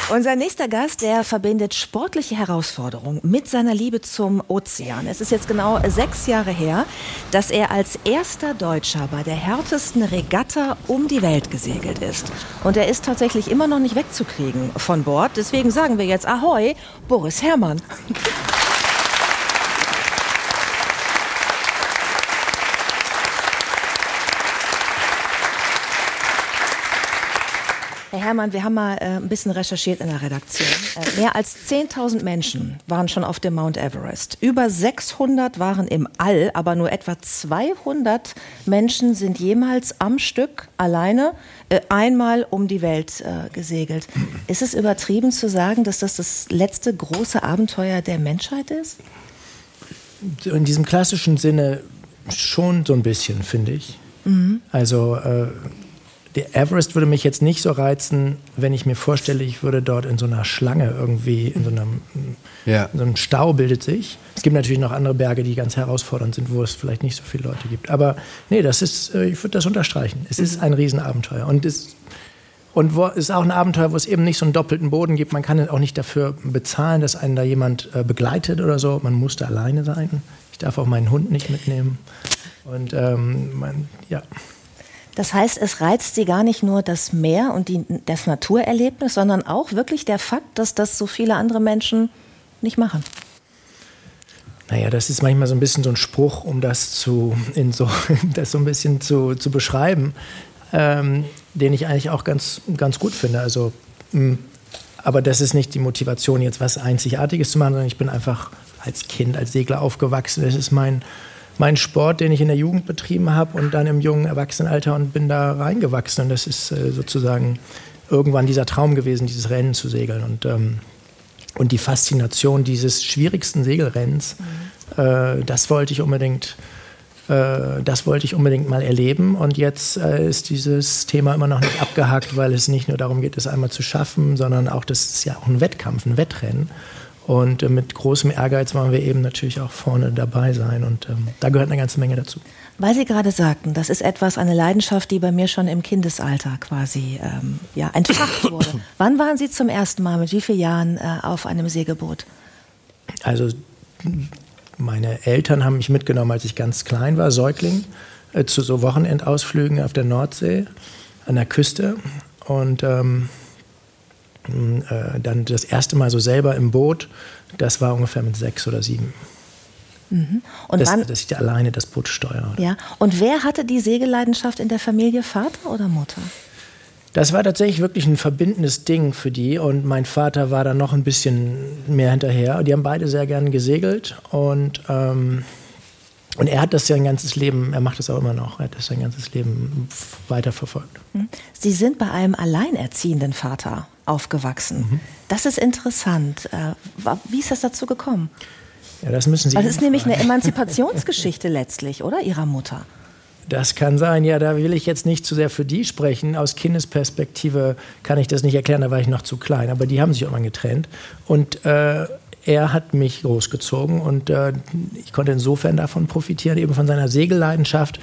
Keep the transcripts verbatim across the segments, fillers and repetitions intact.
Unser nächster Gast, der verbindet sportliche Herausforderungen mit seiner Liebe zum Ozean. Es ist jetzt genau sechs Jahre her, dass er als erster Deutscher bei der härtesten Regatta um die Welt gesegelt ist. Und er ist tatsächlich immer noch nicht wegzukriegen von Bord. Deswegen sagen wir jetzt Ahoi, Boris Herrmann. Herr Herrmann, wir haben mal äh, ein bisschen recherchiert in der Redaktion. Äh, mehr als zehntausend Menschen waren schon auf dem Mount Everest. Über sechshundert waren im All, aber nur etwa zweihundert Menschen sind jemals am Stück alleine äh, einmal um die Welt äh, gesegelt. Ist es übertrieben zu sagen, dass das das letzte große Abenteuer der Menschheit ist? In diesem klassischen Sinne schon so ein bisschen, finde ich. Mhm. Also äh, der Everest würde mich jetzt nicht so reizen, wenn ich mir vorstelle, ich würde dort in so einer Schlange irgendwie, in so einem, ja. in so einem Stau bildet sich. Es gibt natürlich noch andere Berge, die ganz herausfordernd sind, wo es vielleicht nicht so viele Leute gibt. Aber nee, das ist, ich würde das unterstreichen. Es ist ein Riesenabenteuer. Und es und wo, ist auch ein Abenteuer, wo es eben nicht so einen doppelten Boden gibt. Man kann auch nicht dafür bezahlen, dass einen da jemand äh, begleitet oder so. Man muss da alleine sein. Ich darf auch meinen Hund nicht mitnehmen. Und ähm, man, ja... Das heißt, es reizt Sie gar nicht nur das Meer und die, das Naturerlebnis, sondern auch wirklich der Fakt, dass das so viele andere Menschen nicht machen. Naja, das ist manchmal so ein bisschen so ein Spruch, um das, zu, in so, das so ein bisschen zu, zu beschreiben, ähm, den ich eigentlich auch ganz, ganz gut finde. Also, mh, aber das ist nicht die Motivation, jetzt was Einzigartiges zu machen, sondern ich bin einfach als Kind, als Segler aufgewachsen. Das ist mein... mein Sport, den ich in der Jugend betrieben habe und dann im jungen Erwachsenenalter und bin da reingewachsen. Und das ist äh, sozusagen irgendwann dieser Traum gewesen, dieses Rennen zu segeln. Und, ähm, und die Faszination dieses schwierigsten Segelrennens, mhm. äh, das wollte ich unbedingt, äh, das wollte ich unbedingt mal erleben. Und jetzt äh, ist dieses Thema immer noch nicht abgehakt, weil es nicht nur darum geht, es einmal zu schaffen, sondern auch, das ist ja auch ein Wettkampf, ein Wettrennen. Und äh, mit großem Ehrgeiz wollen wir eben natürlich auch vorne dabei sein. Und ähm, da gehört eine ganze Menge dazu. Weil Sie gerade sagten, das ist etwas, eine Leidenschaft, die bei mir schon im Kindesalter quasi ähm, ja, entfacht wurde. Wann waren Sie zum ersten Mal, mit wie vielen Jahren, äh, auf einem Segelboot? Also meine Eltern haben mich mitgenommen, als ich ganz klein war, Säugling, äh, zu so Wochenendausflügen auf der Nordsee, an der Küste. Und... Ähm, dann das erste Mal so selber im Boot, das war ungefähr mit sechs oder sieben. Mhm. Und das, wann, dass ich alleine das Boot steuere. Ja. Und wer hatte die Segelleidenschaft in der Familie, Vater oder Mutter? Das war tatsächlich wirklich ein verbindendes Ding für die und mein Vater war da noch ein bisschen mehr hinterher. Die haben beide sehr gern gesegelt und ähm, Und er hat das sein ganzes Leben, er macht das auch immer noch, er hat das sein ganzes Leben weiterverfolgt. Sie sind bei einem alleinerziehenden Vater aufgewachsen. Mhm. Das ist interessant. Wie ist das dazu gekommen? Ja, das müssen Sie. Das ist nämlich eine Emanzipationsgeschichte letztlich, oder? Ihrer Mutter. Das kann sein, ja, da will ich jetzt nicht zu sehr für die sprechen. Aus Kindesperspektive kann ich das nicht erklären, da war ich noch zu klein. Aber die haben sich irgendwann getrennt. Und äh, er hat mich großgezogen und äh, ich konnte insofern davon profitieren, eben von seiner Segelleidenschaft.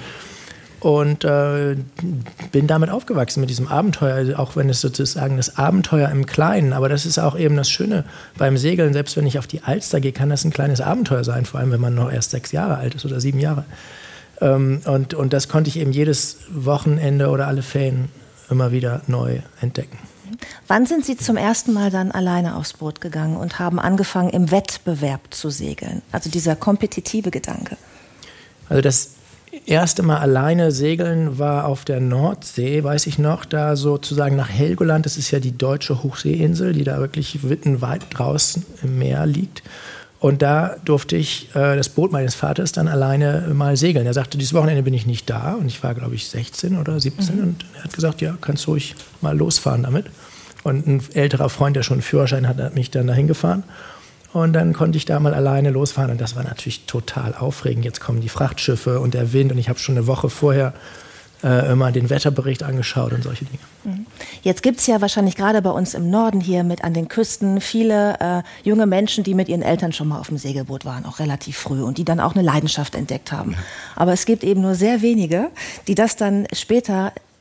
Und äh, bin damit aufgewachsen, mit diesem Abenteuer, also auch wenn es sozusagen das Abenteuer im Kleinen, aber das ist auch eben das Schöne beim Segeln, selbst wenn ich auf die Alster gehe, kann das ein kleines Abenteuer sein, vor allem wenn man noch erst sechs Jahre alt ist oder sieben Jahre. Ähm, und, und das konnte ich eben jedes Wochenende oder alle Ferien immer wieder neu entdecken. Wann sind Sie zum ersten Mal dann alleine aufs Boot gegangen und haben angefangen, im Wettbewerb zu segeln? Also dieser kompetitive Gedanke. Also das erste Mal alleine segeln war auf der Nordsee, weiß ich noch, da sozusagen nach Helgoland, das ist ja die deutsche Hochseeinsel, die da wirklich wittenweit draußen im Meer liegt. Und da durfte ich äh, das Boot meines Vaters dann alleine mal segeln. Er sagte, dieses Wochenende bin ich nicht da. Und ich war, glaube ich, sechzehn oder siebzehn. Mhm. Und er hat gesagt, ja, kannst ruhig mal losfahren damit. Und ein älterer Freund, der schon einen Führerschein hat, hat mich dann dahin gefahren. Und dann konnte ich da mal alleine losfahren. Und das war natürlich total aufregend. Jetzt kommen die Frachtschiffe und der Wind. Und ich habe schon eine Woche vorher äh, immer den Wetterbericht angeschaut und solche Dinge. Jetzt gibt es ja wahrscheinlich gerade bei uns im Norden hier mit an den Küsten viele äh, junge Menschen, die mit ihren Eltern schon mal auf dem Segelboot waren, auch relativ früh und die dann auch eine Leidenschaft entdeckt haben. Aber es gibt eben nur sehr wenige, die das dann später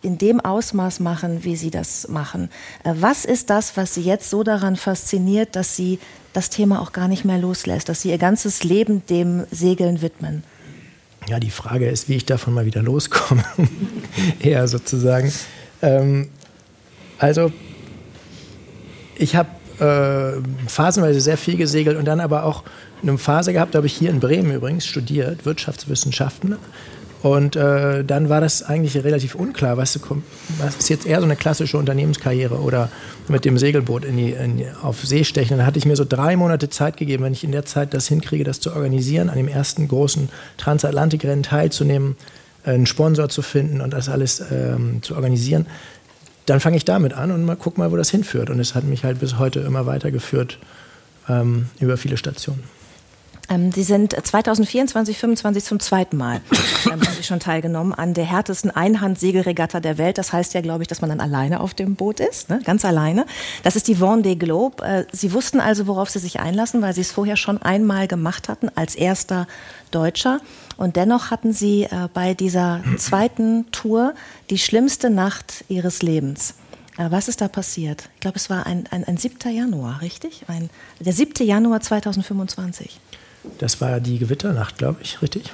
in dem Ausmaß machen, wie Sie das machen. Was ist das, was Sie jetzt so daran fasziniert, dass Sie das Thema auch gar nicht mehr loslässt, dass Sie Ihr ganzes Leben dem Segeln widmen? Ja, die Frage ist, wie ich davon mal wieder loskomme. Eher sozusagen. Ähm, also, ich habe äh, phasenweise sehr viel gesegelt und dann aber auch eine Phase gehabt, da habe ich hier in Bremen übrigens studiert, Wirtschaftswissenschaften. Und äh, dann war das eigentlich relativ unklar, was, was ist jetzt eher so eine klassische Unternehmenskarriere oder mit dem Segelboot in die, in die, auf See stechen. Dann hatte ich mir so drei Monate Zeit gegeben, wenn ich in der Zeit das hinkriege, das zu organisieren, an dem ersten großen Transatlantikrennen teilzunehmen, einen Sponsor zu finden und das alles ähm, zu organisieren. Dann fange ich damit an und mal guck mal, wo das hinführt. Und es hat mich halt bis heute immer weitergeführt ähm, über viele Stationen. Sie sind zwanzig vierundzwanzig, fünfundzwanzig zum zweiten Mal ähm, haben Sie schon teilgenommen an der härtesten Einhand-Segelregatta der Welt. Das heißt ja, glaube ich, dass man dann alleine auf dem Boot ist, ne? Ganz alleine. Das ist die Vendée Globe. Äh, Sie wussten also, worauf Sie sich einlassen, weil Sie es vorher schon einmal gemacht hatten als erster Deutscher. Und dennoch hatten Sie äh, bei dieser zweiten Tour die schlimmste Nacht Ihres Lebens. Äh, was ist da passiert? Ich glaube, es war ein, ein, ein siebter Januar, richtig? Ein, der siebte Januar zweitausendfünfundzwanzig. Das war die Gewitternacht, glaube ich, richtig?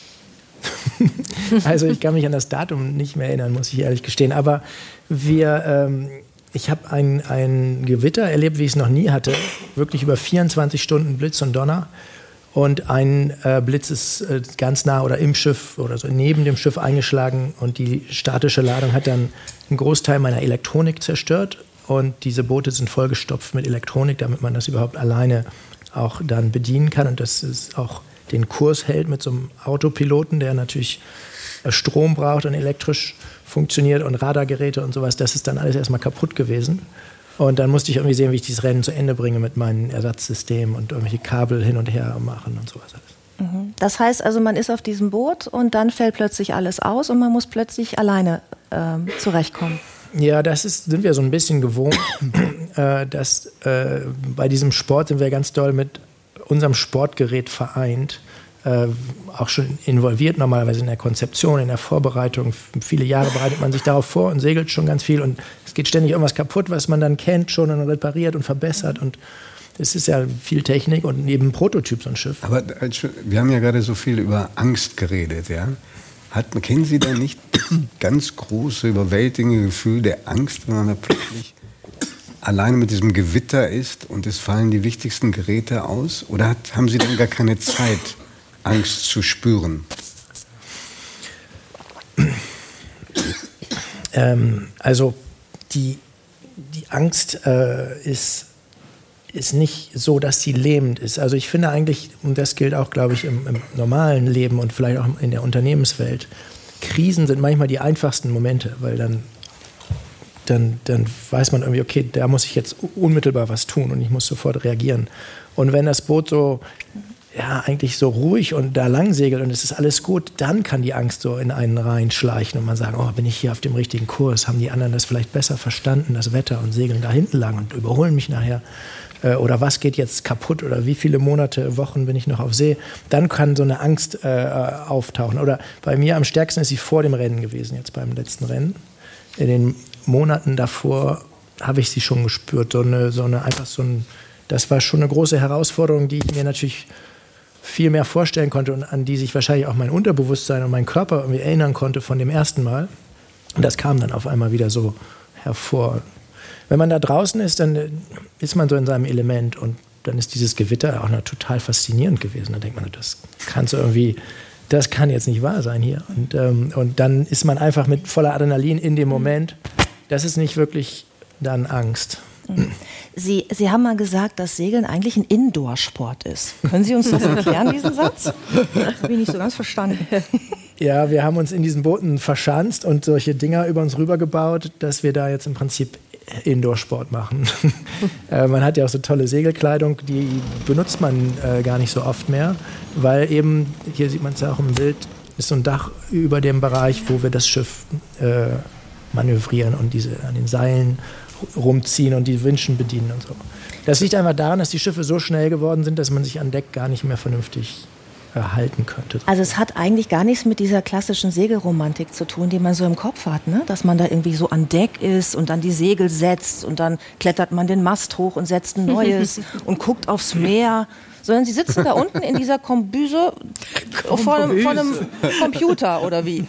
Also ich kann mich an das Datum nicht mehr erinnern, muss ich ehrlich gestehen. Aber wir, ähm, ich habe ein, ein Gewitter erlebt, wie ich es noch nie hatte. Wirklich über vierundzwanzig Stunden Blitz und Donner. Und ein äh, Blitz ist äh, ganz nah oder im Schiff oder so neben dem Schiff eingeschlagen. Und die statische Ladung hat dann einen Großteil meiner Elektronik zerstört. Und diese Boote sind vollgestopft mit Elektronik, damit man das überhaupt alleine auch dann bedienen kann und dass es auch den Kurs hält mit so einem Autopiloten, der natürlich Strom braucht und elektrisch funktioniert und Radargeräte und sowas. Das ist dann alles erstmal kaputt gewesen. Und dann musste ich irgendwie sehen, wie ich dieses Rennen zu Ende bringe mit meinen Ersatzsystemen und irgendwelche Kabel hin und her machen und sowas alles. Das heißt also, man ist auf diesem Boot und dann fällt plötzlich alles aus und man muss plötzlich alleine ähm, zurechtkommen. Ja, das ist, sind wir so ein bisschen gewohnt. äh, dass, äh, bei diesem Sport sind wir ganz doll mit unserem Sportgerät vereint. Äh, auch schon involviert normalerweise in der Konzeption, in der Vorbereitung. Viele Jahre bereitet man sich darauf vor und segelt schon ganz viel. Und es geht ständig irgendwas kaputt, was man dann kennt schon und repariert und verbessert. Und es ist ja viel Technik und eben ein Prototyp, so ein Schiff. Aber wir haben ja gerade so viel über Angst geredet, ja? Hat, kennen Sie da nicht das ganz große, überwältigende Gefühl der Angst, wenn man da plötzlich alleine mit diesem Gewitter ist und es fallen die wichtigsten Geräte aus? Oder hat, haben Sie dann gar keine Zeit, Angst zu spüren? Ähm, also die, die Angst äh, ist... ist nicht so, dass sie lähmend ist. Also ich finde eigentlich, und das gilt auch, glaube ich, im, im normalen Leben und vielleicht auch in der Unternehmenswelt, Krisen sind manchmal die einfachsten Momente, weil dann, dann, dann weiß man irgendwie, okay, da muss ich jetzt unmittelbar was tun und ich muss sofort reagieren. Und wenn das Boot so, ja, eigentlich so ruhig und da lang segelt und es ist alles gut, dann kann die Angst so in einen reinschleichen und man sagt, oh, bin ich hier auf dem richtigen Kurs? Haben die anderen das vielleicht besser verstanden, das Wetter, und segeln da hinten lang und überholen mich nachher? Oder was geht jetzt kaputt oder wie viele Monate, Wochen bin ich noch auf See, dann kann so eine Angst äh, auftauchen. Oder bei mir am stärksten ist sie vor dem Rennen gewesen, jetzt beim letzten Rennen. In den Monaten davor habe ich sie schon gespürt. So eine, so eine, einfach so ein, das war schon eine große Herausforderung, die ich mir natürlich viel mehr vorstellen konnte und an die sich wahrscheinlich auch mein Unterbewusstsein und mein Körper irgendwie erinnern konnte von dem ersten Mal. Und das kam dann auf einmal wieder so hervor. Wenn man da draußen ist, dann ist man so in seinem Element und dann ist dieses Gewitter auch noch total faszinierend gewesen. Da denkt man, das kannst du irgendwie, das kann jetzt nicht wahr sein hier. Und, ähm, und dann ist man einfach mit voller Adrenalin in dem Moment. Das ist nicht wirklich dann Angst. Sie, Sie haben mal gesagt, dass Segeln eigentlich ein Indoor-Sport ist. Können Sie uns das erklären, diesen Satz? Habe ich nicht so ganz verstanden. Ja, wir haben uns in diesen Booten verschanzt und solche Dinger über uns rübergebaut, dass wir da jetzt im Prinzip Indoor-Sport machen. äh, man hat ja auch so tolle Segelkleidung, die benutzt man äh, gar nicht so oft mehr, weil eben, hier sieht man es ja auch im Bild, ist so ein Dach über dem Bereich, wo wir das Schiff äh, manövrieren und diese an den Seilen rumziehen und die Winschen bedienen und so. Das liegt einfach daran, dass die Schiffe so schnell geworden sind, dass man sich an Deck gar nicht mehr vernünftig äh, halten könnte. Also es hat eigentlich gar nichts mit dieser klassischen Segelromantik zu tun, die man so im Kopf hat, ne? Dass man da irgendwie so an Deck ist und dann die Segel setzt und dann klettert man den Mast hoch und setzt ein neues und guckt aufs Meer. Sondern sie sitzen da unten in dieser Kombüse vor einem, vor einem Computer oder wie?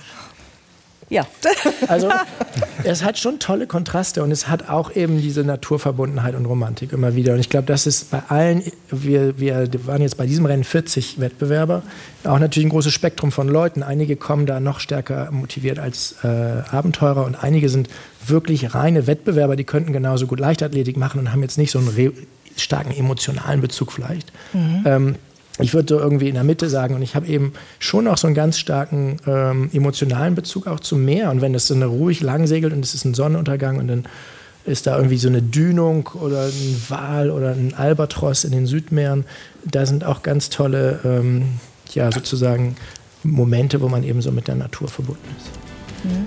Ja. Also es hat schon tolle Kontraste und es hat auch eben diese Naturverbundenheit und Romantik immer wieder. Und ich glaube, das ist bei allen, wir, wir waren jetzt bei diesem Rennen vierzig Wettbewerber, auch natürlich ein großes Spektrum von Leuten. Einige kommen da noch stärker motiviert als äh, Abenteurer und einige sind wirklich reine Wettbewerber, die könnten genauso gut Leichtathletik machen und haben jetzt nicht so einen re- starken emotionalen Bezug vielleicht. Mhm. Ähm, Ich würde so irgendwie in der Mitte sagen, und ich habe eben schon auch so einen ganz starken ähm, emotionalen Bezug auch zum Meer. Und wenn das so eine ruhig lang segelt und es ist ein Sonnenuntergang und dann ist da irgendwie so eine Dünung oder ein Wal oder ein Albatros in den Südmeeren, da sind auch ganz tolle, ähm, ja, sozusagen Momente, wo man eben so mit der Natur verbunden ist. Mhm.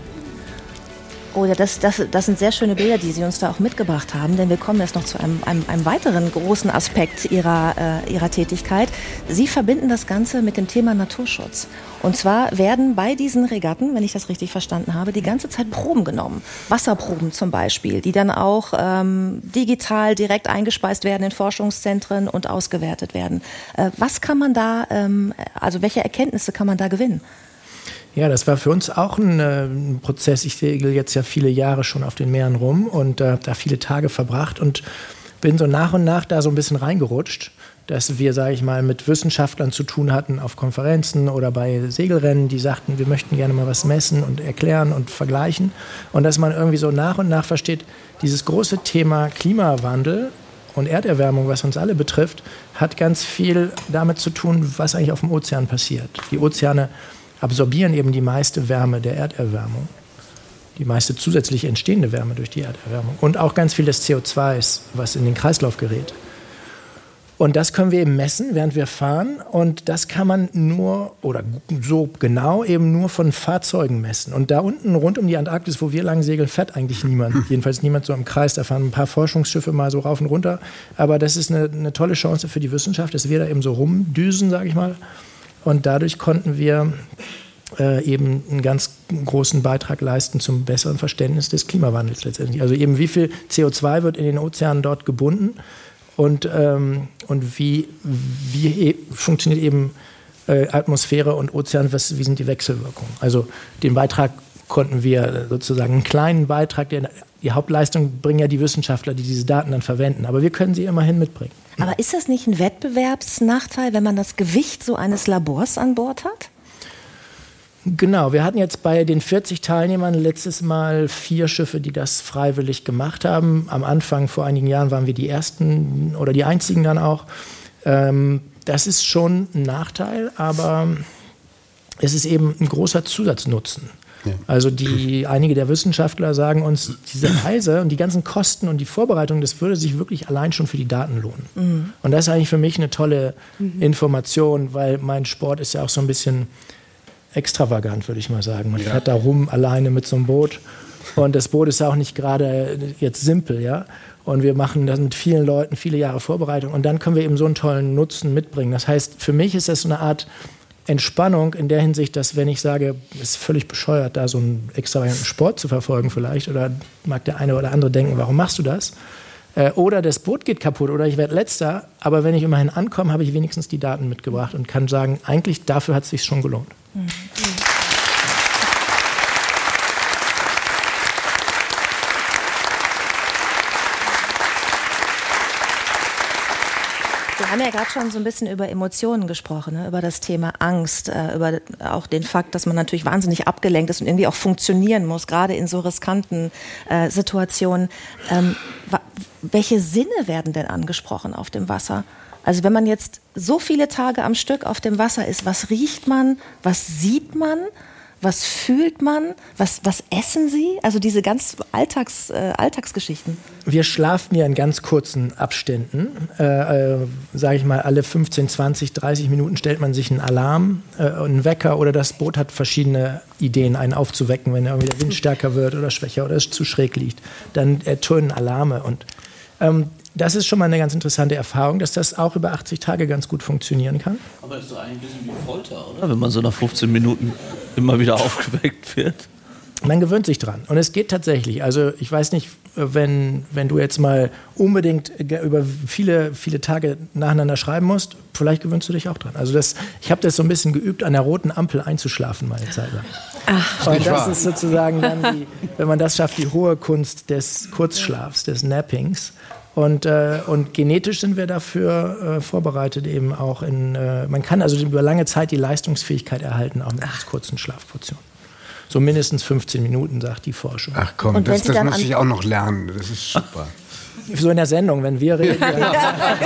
Oh ja, das, das, das sind sehr schöne Bilder, die Sie uns da auch mitgebracht haben, denn wir kommen jetzt noch zu einem, einem, einem weiteren großen Aspekt Ihrer, äh, Ihrer Tätigkeit. Sie verbinden das Ganze mit dem Thema Naturschutz. Und zwar werden bei diesen Regatten, wenn ich das richtig verstanden habe, die ganze Zeit Proben genommen. Wasserproben zum Beispiel, die dann auch ähm, digital direkt eingespeist werden in Forschungszentren und ausgewertet werden. Äh, was kann man da, ähm, also welche Erkenntnisse kann man da gewinnen? Ja, das war für uns auch ein, äh, ein Prozess. Ich segel jetzt ja viele Jahre schon auf den Meeren rum und äh, da viele Tage verbracht und bin so nach und nach da so ein bisschen reingerutscht, dass wir, sage ich mal, mit Wissenschaftlern zu tun hatten auf Konferenzen oder bei Segelrennen, die sagten, wir möchten gerne mal was messen und erklären und vergleichen. Und dass man irgendwie so nach und nach versteht, dieses große Thema Klimawandel und Erderwärmung, was uns alle betrifft, hat ganz viel damit zu tun, was eigentlich auf dem Ozean passiert. Die Ozeane absorbieren eben die meiste Wärme der Erderwärmung, die meiste zusätzlich entstehende Wärme durch die Erderwärmung und auch ganz viel des C O zwei, was in den Kreislauf gerät. Und das können wir eben messen, während wir fahren und das kann man nur, oder so genau eben nur von Fahrzeugen messen. Und da unten rund um die Antarktis, wo wir lang segeln, fährt eigentlich niemand, jedenfalls niemand so im Kreis, da fahren ein paar Forschungsschiffe mal so rauf und runter, aber das ist eine, eine tolle Chance für die Wissenschaft, dass wir da eben so rumdüsen, sage ich mal. Und dadurch konnten wir äh, eben einen ganz großen Beitrag leisten zum besseren Verständnis des Klimawandels letztendlich. Also eben wie viel C O zwei wird in den Ozeanen dort gebunden und, ähm, und wie, wie e- funktioniert eben äh, Atmosphäre und Ozean, was, wie sind die Wechselwirkungen. Also den Beitrag konnten wir sozusagen, einen kleinen Beitrag, der, die Hauptleistung bringen ja die Wissenschaftler, die diese Daten dann verwenden. Aber wir können sie immerhin mitbringen. Aber ist das nicht ein Wettbewerbsnachteil, wenn man das Gewicht so eines Labors an Bord hat? Genau, wir hatten jetzt bei den vierzig Teilnehmern letztes Mal vier Schiffe, die das freiwillig gemacht haben. Am Anfang, vor einigen Jahren, waren wir die ersten oder die einzigen dann auch. Ähm, das ist schon ein Nachteil, aber es ist eben ein großer Zusatznutzen. Ja. Also die, einige der Wissenschaftler sagen uns, diese Reise und die ganzen Kosten und die Vorbereitung, das würde sich wirklich allein schon für die Daten lohnen. Mhm. Und das ist eigentlich für mich eine tolle mhm. Information, weil mein Sport ist ja auch so ein bisschen extravagant, würde ich mal sagen. Man ja. fährt da rum alleine mit so einem Boot und das Boot ist auch nicht gerade jetzt simpel, ja. Und wir machen das mit vielen Leuten, viele Jahre Vorbereitung und dann können wir eben so einen tollen Nutzen mitbringen. Das heißt, für mich ist das so eine Art Entspannung in der Hinsicht, dass wenn ich sage, es ist völlig bescheuert, da so einen extravaganten Sport zu verfolgen vielleicht, oder mag der eine oder andere denken, warum machst du das? Äh, oder das Boot geht kaputt oder ich werde Letzter, aber wenn ich immerhin ankomme, habe ich wenigstens die Daten mitgebracht und kann sagen, eigentlich dafür hat es sich schon gelohnt. Mhm. Wir haben ja gerade schon so ein bisschen über Emotionen gesprochen, ne? Über das Thema Angst, äh, über auch den Fakt, dass man natürlich wahnsinnig abgelenkt ist und irgendwie auch funktionieren muss, gerade in so riskanten äh, Situationen. Ähm, wa- welche Sinne werden denn angesprochen auf dem Wasser? Also wenn man jetzt so viele Tage am Stück auf dem Wasser ist, was riecht man, was sieht man? Was fühlt man? Was, was essen Sie? Also diese ganz Alltags, äh, Alltagsgeschichten. Wir schlafen ja in ganz kurzen Abständen. Äh, äh, sage ich mal, alle fünfzehn, zwanzig, dreißig Minuten stellt man sich einen Alarm, äh, einen Wecker oder das Boot hat verschiedene Ideen, einen aufzuwecken, wenn irgendwie der Wind stärker wird oder schwächer oder es zu schräg liegt. Dann ertönen Alarme. Und ähm, das ist schon mal eine ganz interessante Erfahrung, dass das auch über achtzig Tage ganz gut funktionieren kann. Aber das ist doch eigentlich ein bisschen wie Folter, oder? Wenn man so nach fünfzehn Minuten immer wieder aufgeweckt wird. Man gewöhnt sich dran. Und es geht tatsächlich. Also ich weiß nicht, wenn, wenn du jetzt mal unbedingt über viele, viele Tage nacheinander schreiben musst, vielleicht gewöhnst du dich auch dran. Also das, ich habe das so ein bisschen geübt, an der roten Ampel einzuschlafen meine Zeit lang. Ach, und das ist sozusagen dann, die, wenn man das schafft, die hohe Kunst des Kurzschlafs, des Nappings. Und, äh, und genetisch sind wir dafür äh, vorbereitet, eben auch in, äh, man kann also über lange Zeit die Leistungsfähigkeit erhalten, auch mit Ach. kurzen Schlafportionen. So mindestens fünfzehn Minuten, sagt die Forschung. Ach komm, das, das muss ich auch noch lernen. Das ist super. So in der Sendung, wenn wir reden. Ja. Ja.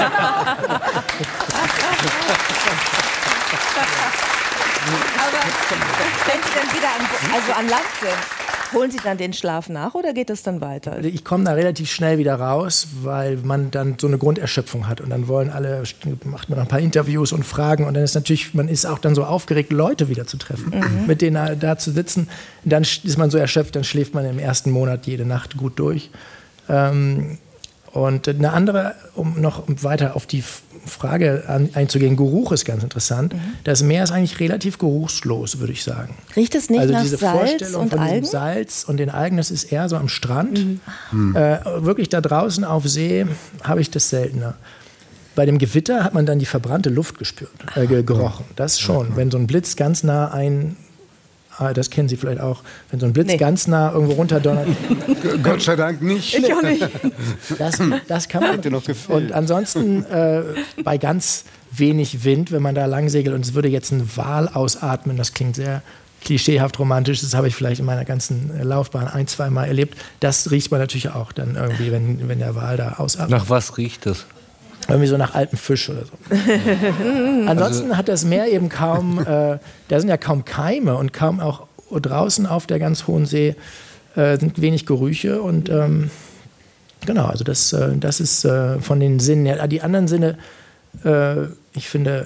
Aber wenn Sie dann wieder an, also an Land sind, holen Sie dann den Schlaf nach oder geht es dann weiter? Ich komme da relativ schnell wieder raus, weil man dann so eine Grunderschöpfung hat und dann wollen alle, macht man noch ein paar Interviews und Fragen und dann ist natürlich, man ist auch dann so aufgeregt, Leute wieder zu treffen, mhm. mit denen da zu sitzen. Dann ist man so erschöpft, dann schläft man im ersten Monat jede Nacht gut durch. Ähm, Und eine andere, um noch weiter auf die Frage an, einzugehen, Geruch ist ganz interessant. Mhm. Das Meer ist eigentlich relativ geruchslos, würde ich sagen. Riecht es nicht also nach diese Salz Vorstellung und von Algen? diesem Salz und den Algen, das ist eher so am Strand. Mhm. Äh, wirklich da draußen auf See habe ich das seltener. Bei dem Gewitter hat man dann die verbrannte Luft gespürt, äh, gerochen. Das schon, wenn so ein Blitz ganz nah ein... Das kennen Sie vielleicht auch, wenn so ein Blitz nee. ganz nah irgendwo runterdonnert. Gott sei Dank nicht. Ich auch nicht. Das, das kann man. Noch und ansonsten äh, bei ganz wenig Wind, wenn man da lang segelt und es würde jetzt ein Wal ausatmen, das klingt sehr klischeehaft romantisch, das habe ich vielleicht in meiner ganzen Laufbahn ein, zwei Mal erlebt. Das riecht man natürlich auch dann irgendwie, wenn, wenn der Wal da ausatmet. Nach was riecht das? Irgendwie so nach altem Fisch oder so. Ansonsten also, hat das Meer eben kaum, äh, da sind ja kaum Keime und kaum auch draußen auf der ganz hohen See äh, sind wenig Gerüche und ähm, genau, also das, äh, das ist äh, von den Sinnen her. Die anderen Sinne, äh, ich finde,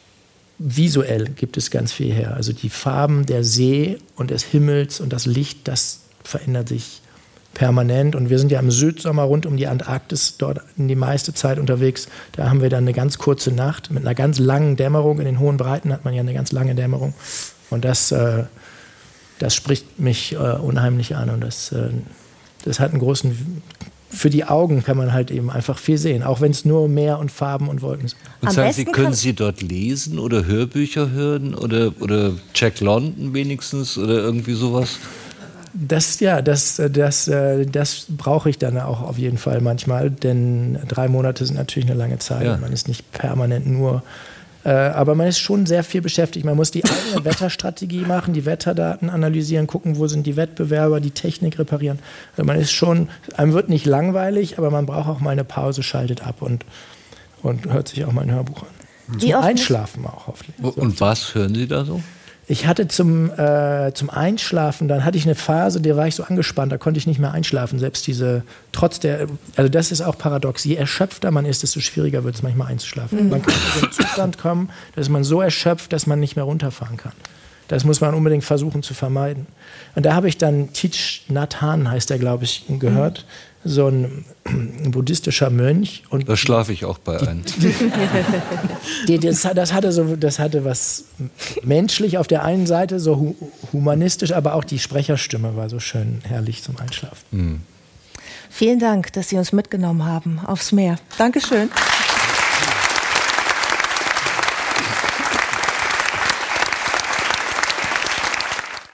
visuell gibt es ganz viel her. Also die Farben der See und des Himmels und das Licht, das verändert sich permanent. Und wir sind ja im Südsommer rund um die Antarktis dort in die meiste Zeit unterwegs. Da haben wir dann eine ganz kurze Nacht mit einer ganz langen Dämmerung. In den hohen Breiten hat man ja eine ganz lange Dämmerung. Und das, äh, das spricht mich äh, unheimlich an. Und das, äh, das hat einen großen... Für die Augen kann man halt eben einfach viel sehen, auch wenn es nur Meer und Farben und Wolken sind. Und sagen Sie, können Sie dort lesen oder Hörbücher hören oder, oder Jack London wenigstens oder irgendwie sowas? Das, ja, das, das, das brauche ich dann auch auf jeden Fall manchmal, denn drei Monate sind natürlich eine lange Zeit. Ja. Man ist nicht permanent nur, äh, aber man ist schon sehr viel beschäftigt. Man muss die eigene Wetterstrategie machen, die Wetterdaten analysieren, gucken, wo sind die Wettbewerber, die Technik reparieren. Also man ist schon, einem wird nicht langweilig, aber man braucht auch mal eine Pause, schaltet ab und, und hört sich auch mal ein Hörbuch an. Zum Einschlafen auch hoffentlich. Und was hören Sie da so? Ich hatte zum, äh, zum Einschlafen, dann hatte ich eine Phase, da war ich so angespannt, da konnte ich nicht mehr einschlafen. Selbst diese, trotz der, also das ist auch paradox, je erschöpfter man ist, desto schwieriger wird es manchmal einzuschlafen. Mhm. Man kann in den Zustand kommen, dass man so erschöpft, dass man nicht mehr runterfahren kann. Das muss man unbedingt versuchen zu vermeiden. Und da habe ich dann Thich Nhat Hanh, heißt der, glaube ich, gehört. Mhm. So ein, ein buddhistischer Mönch. Und da schlafe ich auch bei einem. Die, das, das, hatte so, das hatte was menschlich auf der einen Seite, so hu humanistisch, aber auch die Sprecherstimme war so schön herrlich zum Einschlafen. Mhm. Vielen Dank, dass Sie uns mitgenommen haben aufs Meer. Dankeschön.